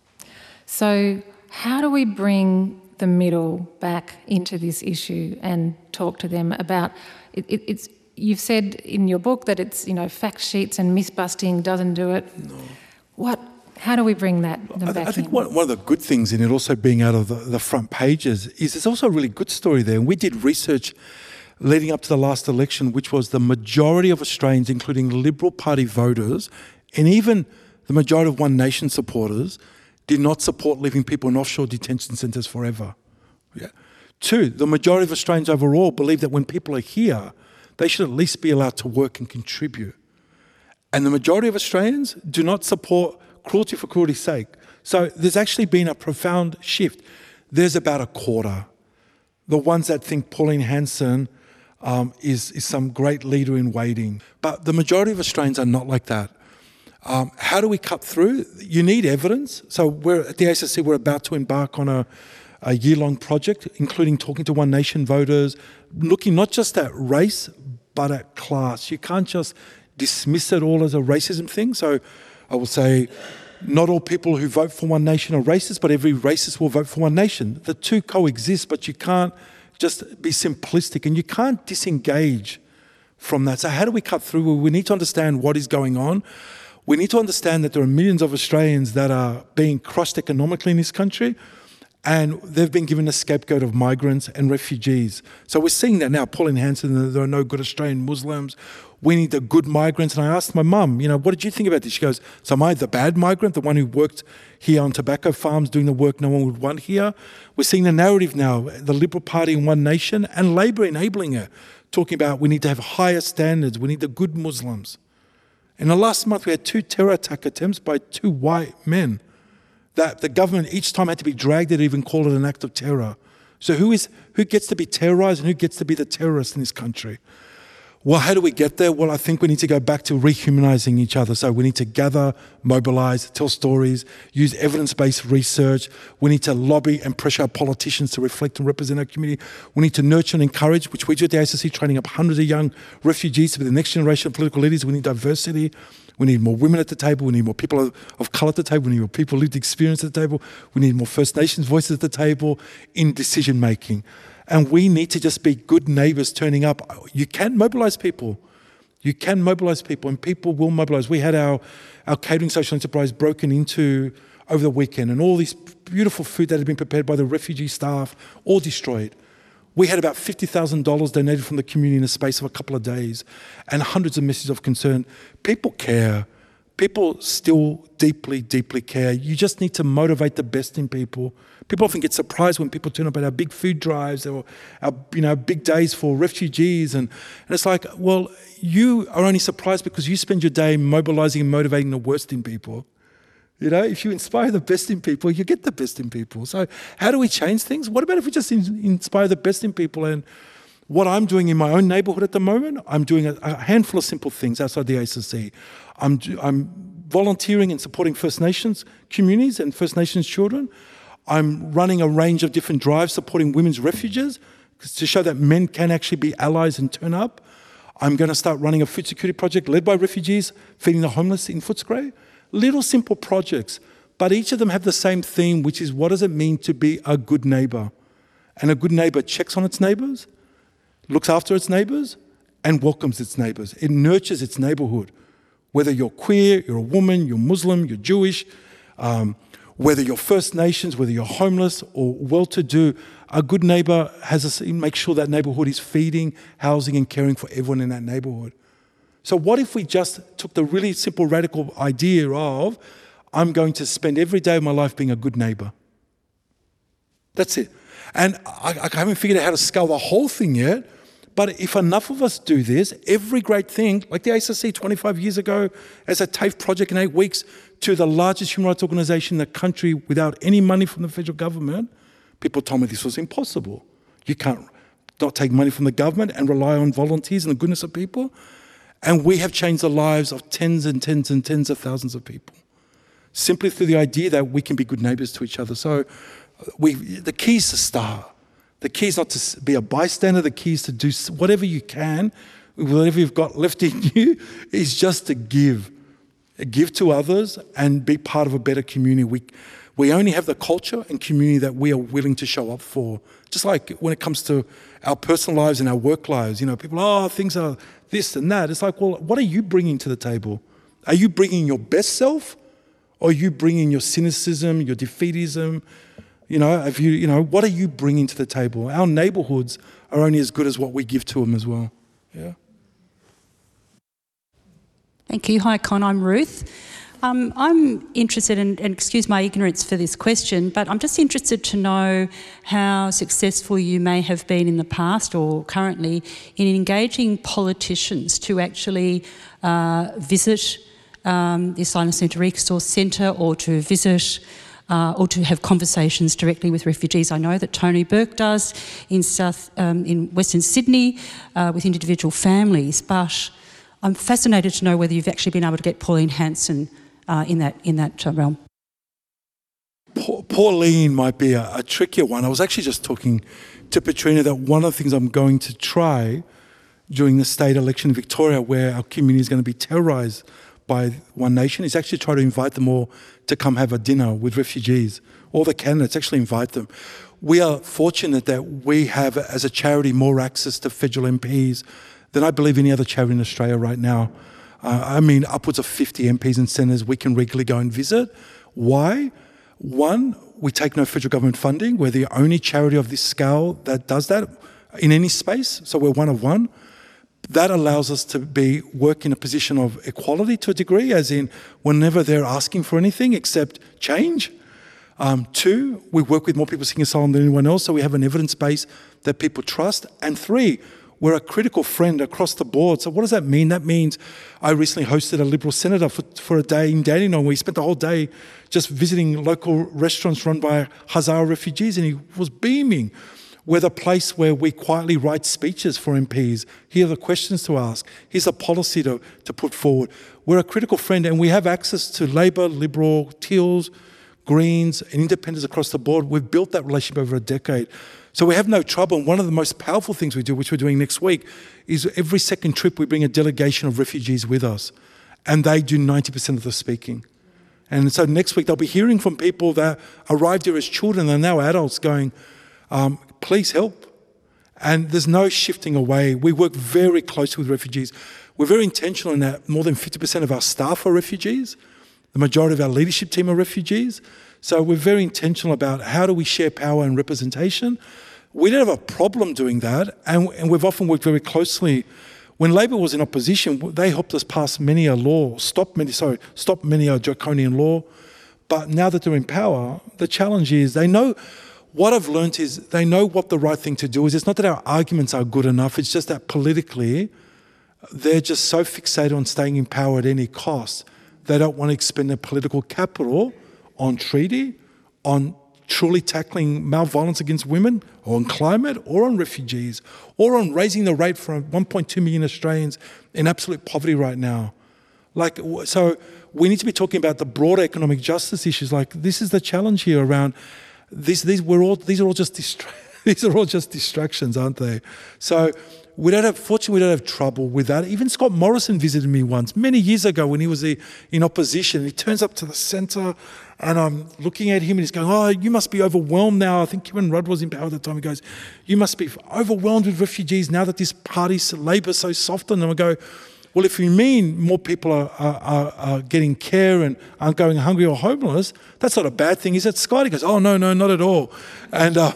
So how do we bring the middle back into this issue and talk to them about... It, it, it's You've said in your book that it's, you know, fact sheets and myth-busting doesn't do it. No. What... How do we bring that them
I,
back
I think
in?
one, one of the good things in it also being out of the, the front pages is there's also a really good story there. And we did research leading up to the last election, which was the majority of Australians, including Liberal Party voters, and even the majority of One Nation supporters, did not support leaving people in offshore detention centres forever. Yeah. Two, the majority of Australians overall believe that when people are here, they should at least be allowed to work and contribute. And the majority of Australians do not support cruelty for cruelty's sake. So there's actually been a profound shift. There's about a quarter. The ones that think Pauline Hanson um, is, is some great leader in waiting. But the majority of Australians are not like that. Um, how do we cut through? You need evidence. So we're, at the A S R C, we're about to embark on a, a year-long project, including talking to One Nation voters, looking not just at race, but at class. You can't just dismiss it all as a racism thing. So I will say, not all people who vote for One Nation are racist, but every racist will vote for One Nation. The two coexist, but you can't just be simplistic and you can't disengage from that. So how do we cut through? We need to understand what is going on. We need to understand that there are millions of Australians that are being crushed economically in this country, and they've been given a scapegoat of migrants and refugees. So we're seeing that now. Pauline Hanson, there are no good Australian Muslims. We need the good migrants. And I asked my mum, you know, what did you think about this? She goes, so am I the bad migrant, the one who worked here on tobacco farms doing the work no one would want here? We're seeing the narrative now, the Liberal Party and One Nation and Labor enabling it, talking about we need to have higher standards, we need the good Muslims. In the last month, we had two terror attack attempts by two white men that the government each time had to be dragged to even call it an act of terror. So who is who gets to be terrorised and who gets to be the terrorist in this country? Well, how do we get there? Well, I think we need to go back to rehumanising each other. So we need to gather, mobilise, tell stories, use evidence-based research. We need to lobby and pressure our politicians to reflect and represent our community. We need to nurture and encourage, which we do at the A S R C, training up hundreds of young refugees to be the next generation of political leaders. We need diversity. We need more women at the table. We need more people of, of colour at the table. We need more people with lived experience at the table. We need more First Nations voices at the table in decision-making. And we need to just be good neighbours turning up. You can mobilise people. You can mobilise people, and people will mobilise. We had our, our catering social enterprise broken into over the weekend, and all this beautiful food that had been prepared by the refugee staff, all destroyed. We had about fifty thousand dollars donated from the community in the space of a couple of days, and hundreds of messages of concern. People care. People still deeply, deeply care. You just need to motivate the best in people. People often get surprised when people turn up at our big food drives or our, you know, big days for refugees. And, and it's like, well, you are only surprised because you spend your day mobilising and motivating the worst in people. You know, if you inspire the best in people, you get the best in people. So how do we change things? What about if we just in, inspire the best in people? And what I'm doing in my own neighbourhood at the moment, I'm doing a, a handful of simple things outside the A S R C. I'm, I'm volunteering and supporting First Nations communities and First Nations children. I'm running a range of different drives supporting women's refuges to show that men can actually be allies and turn up. I'm going to start running a food security project led by refugees, feeding the homeless in Footscray. Little simple projects, but each of them have the same theme, which is what does it mean to be a good neighbour? And a good neighbour checks on its neighbours, looks after its neighbours, and welcomes its neighbours. It nurtures its neighbourhood. Whether you're queer, you're a woman, you're Muslim, you're Jewish, um, whether you're First Nations, whether you're homeless or well-to-do, a good neighbour has a, makes sure that neighbourhood is feeding, housing and caring for everyone in that neighbourhood. So what if we just took the really simple, radical idea of, I'm going to spend every day of my life being a good neighbour. That's it. And I, I haven't figured out how to scale the whole thing yet, but if enough of us do this, every great thing, like the A S R C twenty-five years ago, as a TAFE project in eight weeks, to the largest human rights organisation in the country without any money from the federal government, people told me this was impossible. You can't not take money from the government and rely on volunteers and the goodness of people. And we have changed the lives of tens and tens and tens of thousands of people, simply through the idea that we can be good neighbours to each other. So we, the key is to start. The key is not to be a bystander. The key is to do whatever you can, whatever you've got left in you, is just to give. Give to others and be part of a better community. We, we only have the culture and community that we are willing to show up for. Just like when it comes to our personal lives and our work lives, you know, people, oh, things are this and that. It's like, well, what are you bringing to the table? Are you bringing your best self, or are you bringing your cynicism, your defeatism? You know, have you, you know, what are you bringing to the table? Our neighbourhoods are only as good as what we give to them as well. Yeah.
Thank you. Hi, Con. I'm Ruth. Um, I'm interested in, and excuse my ignorance for this question, but I'm just interested to know how successful you may have been in the past or currently in engaging politicians to actually uh, visit um, the Asylum Centre Resource Centre, or to visit uh, or to have conversations directly with refugees. I know that Tony Burke does in South um, in Western Sydney uh, with individual families, but I'm fascinated to know whether you've actually been able to get Pauline Hanson uh, in that in that uh, realm.
Pauline might be a, a trickier one. I was actually just talking to Petrina that one of the things I'm going to try during the state election in Victoria, where our community is going to be terrorised by One Nation, is actually try to invite them all to come have a dinner with refugees. All the candidates, actually invite them. We are fortunate that we have, as a charity, more access to federal M Ps than I believe any other charity in Australia right now. Uh, I mean, upwards of fifty M Ps and senators we can regularly go and visit. Why? One, we take no federal government funding. We're the only charity of this scale that does that in any space, so we're one of one. That allows us to be work in a position of equality to a degree, as in whenever they're asking for anything except change. Um, two, we work with more people seeking asylum than anyone else, so we have an evidence base that people trust. And three, we're a critical friend across the board. So what does that mean? That means I recently hosted a Liberal senator for, for a day in Dandenong. We spent the whole day just visiting local restaurants run by Hazara refugees, and he was beaming. We're the place where we quietly write speeches for M Ps. Here are the questions to ask. Here's a policy to, to put forward. We're a critical friend, and we have access to Labor, Liberal, Teals, Greens, and Independents across the board. We've built that relationship over a decade. So we have no trouble. And one of the most powerful things we do, which we're doing next week, is every second trip we bring a delegation of refugees with us. And they do ninety percent of the speaking. And so next week they'll be hearing from people that arrived here as children and are now adults going, um, please help. And there's no shifting away. We work very closely with refugees. We're very intentional in that more than fifty percent of our staff are refugees. The majority of our leadership team are refugees. So we're very intentional about how do we share power and representation. We don't have a problem doing that, and, and we've often worked very closely. When Labor was in opposition, they helped us pass many a law, stop many, sorry, stop many a draconian law. But now that they're in power, the challenge is they know, what I've learned is they know what the right thing to do is. It's not that our arguments are good enough, it's just that politically, they're just so fixated on staying in power at any cost. They don't want to expend their political capital on treaty, on truly tackling malviolence against women, or on climate, or on refugees, or on raising the rate for one point two million Australians in absolute poverty right now. Like, so we need to be talking about the broader economic justice issues. Like, this is the challenge here around these. These we're all. These are all just distra- these are all just distractions, aren't they? So we don't have. Fortunately, we don't have trouble with that. Even Scott Morrison visited me once many years ago when he was in opposition. He turns up to the centre. And I'm looking at him and he's going, oh, you must be overwhelmed now. I think Kevin Rudd was in power at the time. He goes, you must be overwhelmed with refugees now that this party's Labour's so soft on them. I go, well, if you mean more people are, are, are getting care and aren't going hungry or homeless, that's not a bad thing, is it, Scott? He goes, oh, no, no, not at all. And uh,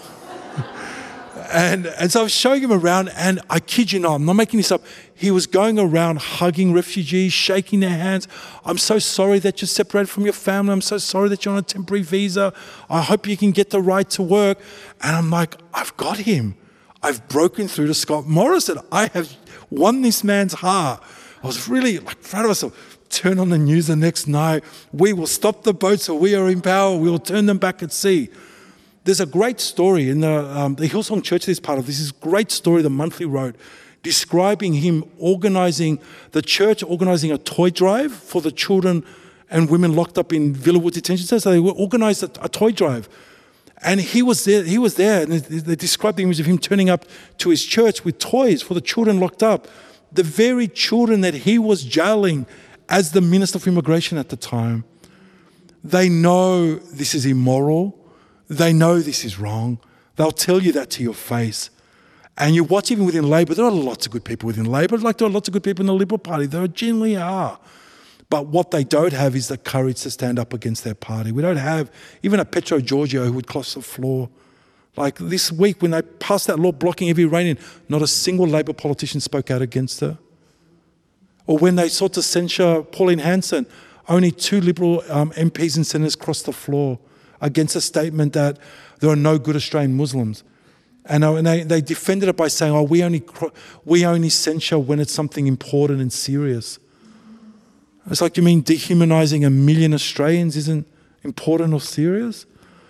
and and so I was showing him around, and I kid you not, I'm not making this up, he was going around hugging refugees, shaking their hands. I'm so sorry that you're separated from your family. I'm so sorry that you're on a temporary visa. I hope you can get the right to work. And I'm like, I've got him. I've broken through to Scott Morrison. I have won this man's heart. I was really like proud of myself. Turn on the news the next night. We will stop the boats so we are in power. We will turn them back at sea. There's a great story in the, um, the Hillsong Church this part of this is a great story the Monthly wrote describing him organising, the church organising a toy drive for the children and women locked up in Villawood detention centre. So they organised a, a toy drive. And he was there, he was there, and they, they described the image of him turning up to his church with toys for the children locked up. The very children that he was jailing as the Minister for Immigration at the time. They know this is immoral. They know this is wrong. They'll tell you that to your face. And you watch even within Labor, there are lots of good people within Labor, like there are lots of good people in the Liberal Party. There genuinely are. But what they don't have is the courage to stand up against their party. We don't have even a Petro Georgiou who would cross the floor. Like this week when they passed that law blocking heavy rain in, not a single Labor politician spoke out against her. Or when they sought to censure Pauline Hanson, only two Liberal um, M Ps and senators crossed the floor against a statement that there are no good Australian Muslims. And, uh, and they, they defended it by saying, oh, we only, we only censure when it's something important and serious. It's like, you mean dehumanising a million Australians isn't important or serious?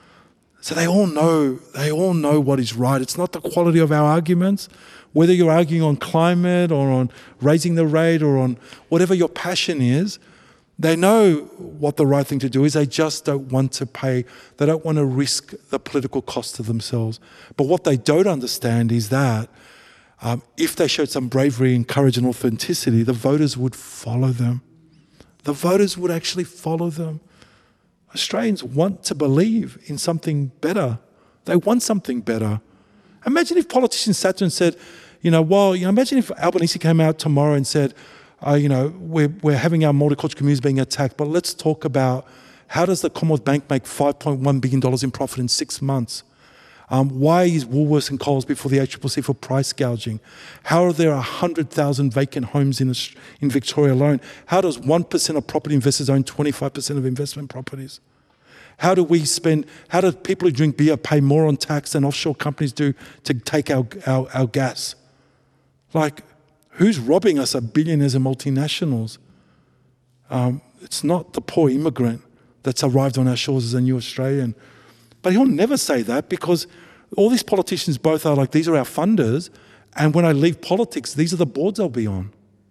So they all know, they all know what is right. It's not the quality of our arguments, whether you're arguing on climate or on raising the rate or on whatever your passion is. They know what the right thing to do is. They just don't want to pay. They don't want to risk the political cost to themselves. But what they don't understand is that um, if they showed some bravery and courage and authenticity, the voters would follow them. The voters would actually follow them. Australians want to believe in something better. They want something better. Imagine if politicians sat there and said, you know, well, you know, imagine if Albanese came out tomorrow and said, uh, you know, we're, we're having our multicultural communities being attacked, but let's talk about how does the Commonwealth Bank make five point one billion dollars in profit in six months? Um, why is Woolworths and Coles before the A C C C for price gouging? How are there one hundred thousand vacant homes in, in Victoria alone? How does one percent of property investors own twenty-five percent of investment properties? How do we spend, how do people who drink beer pay more on tax than offshore companies do to take our, our, our gas? Like, who's robbing us are billionaires and multinationals. Um, it's not the poor immigrant that's arrived on our shores as a new Australian. But he'll never say that because all these politicians both are like, these are our funders, and when I leave politics, these are the boards I'll be on.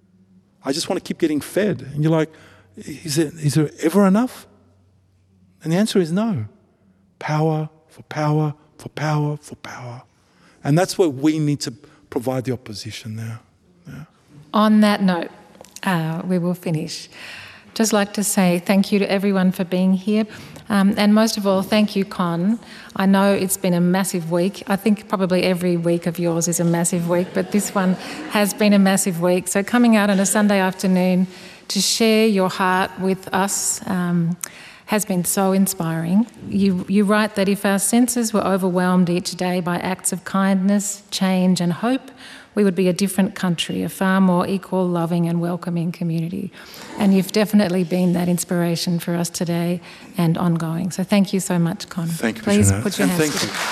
I just want to keep getting fed. And you're like, is there, is there ever enough? And the answer is no. Power for power for power for power. And that's where we need to provide the opposition now. Yeah.
On that note, uh, we will finish. Just like to say thank you to everyone for being here. Um, and most of all, thank you, Con. I know it's been a massive week. I think probably every week of yours is a massive week, but this one has been a massive week. So coming out on a Sunday afternoon to share your heart with us um, has been so inspiring. You, you write that if our senses were overwhelmed each day by acts of kindness, change and hope, we would be a different country, a far more equal, loving and welcoming community. And you've definitely been that inspiration for us today and ongoing. So thank you so much, Con.
Thank you,
Please
Jeanette.
put your
and
hands
thank
together.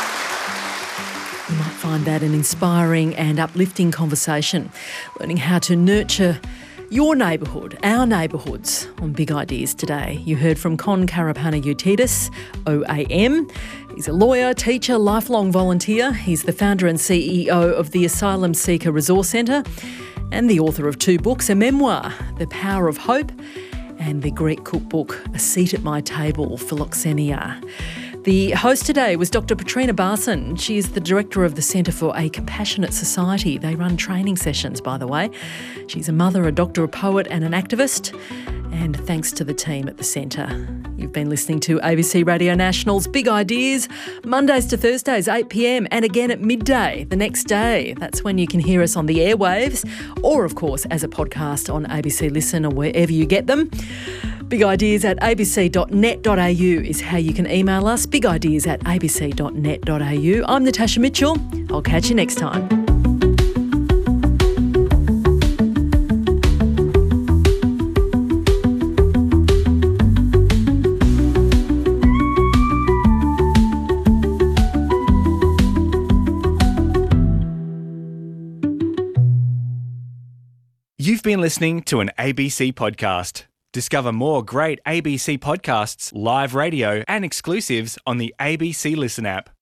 You might find that an inspiring and uplifting conversation, learning how to nurture your neighbourhood, our neighbourhoods, on Big Ideas today. You heard from Con Karapanagiotidis, O A M. He's a lawyer, teacher, lifelong volunteer. He's the founder and C E O of the Asylum Seeker Resource Centre and the author of two books, a memoir, The Power of Hope, and the Greek cookbook, A Seat at My Table, Philoxenia. The host today was Doctor Petrina Barson. She is the director of the Centre for a Compassionate Society. They run training sessions, by the way. She's a mother, a doctor, a poet and an activist. And thanks to the team at the centre. You've been listening to A B C Radio National's Big Ideas, Mondays to Thursdays, eight p m, and again at midday the next day. That's when you can hear us on the airwaves or, of course, as a podcast on A B C Listen or wherever you get them. Big Ideas at a b c dot net dot a u is how you can email us, big ideas at a b c dot net dot a u. I'm Natasha Mitchell. I'll catch you next time.
You've been listening to an A B C podcast. Discover more great A B C podcasts, live radio and exclusives on the A B C Listen app.